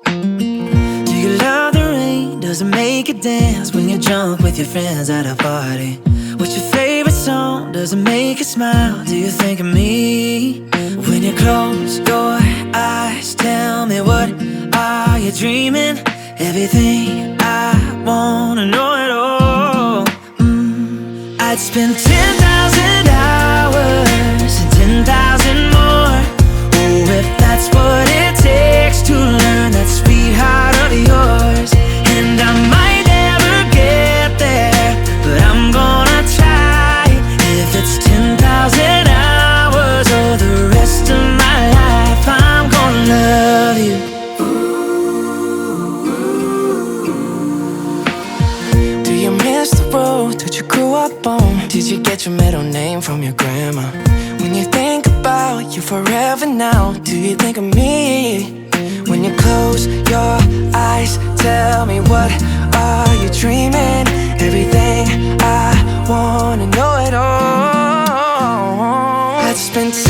Do you love the rain? Does it make you dance when you're drunk with your friends at a party? What's your favorite song? Does it make you smile? Do you think of me? When you close your eyes, tell me, what are you dreaming? Everything I wanna know it all. I'd spend 10,000 hours and 10,000 more. Oh, if that's what it takes to learn that sweetheart of yours. And I might never get there, but I'm gonna try. If it's 10,000 hours or the rest of my life, I'm gonna love you. Do you miss the road that you grew up on? Did you get your middle name from your grandma? When you think about you forever now, do you think of me? When you close your eyes, tell me, what are you dreaming? Everything I wanna know it all. I'd spend